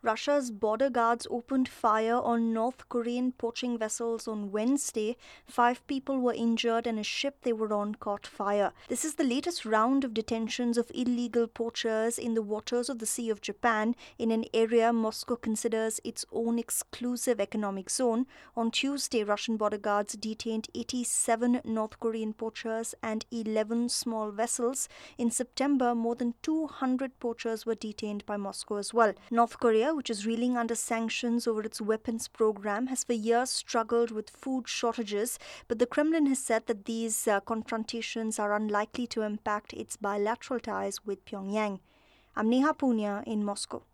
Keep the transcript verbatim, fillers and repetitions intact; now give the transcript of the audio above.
Russia's border guards opened fire on North Korean poaching vessels on Wednesday. Five people were injured and a ship they were on caught fire. This is the latest round of detentions of illegal poachers in the waters of the Sea of Japan, in an area Moscow considers its own exclusive economic zone. On Tuesday, Russian border guards detained eighty-seven North Korean poachers and eleven small vessels. In September, more than two hundred poachers were detained by Moscow as well. North Korea, which is reeling under sanctions over its weapons program, has for years struggled with food shortages, but the Kremlin has said that these uh, confrontations are unlikely to impact its bilateral ties with Pyongyang. I'm Neha Punya in Moscow.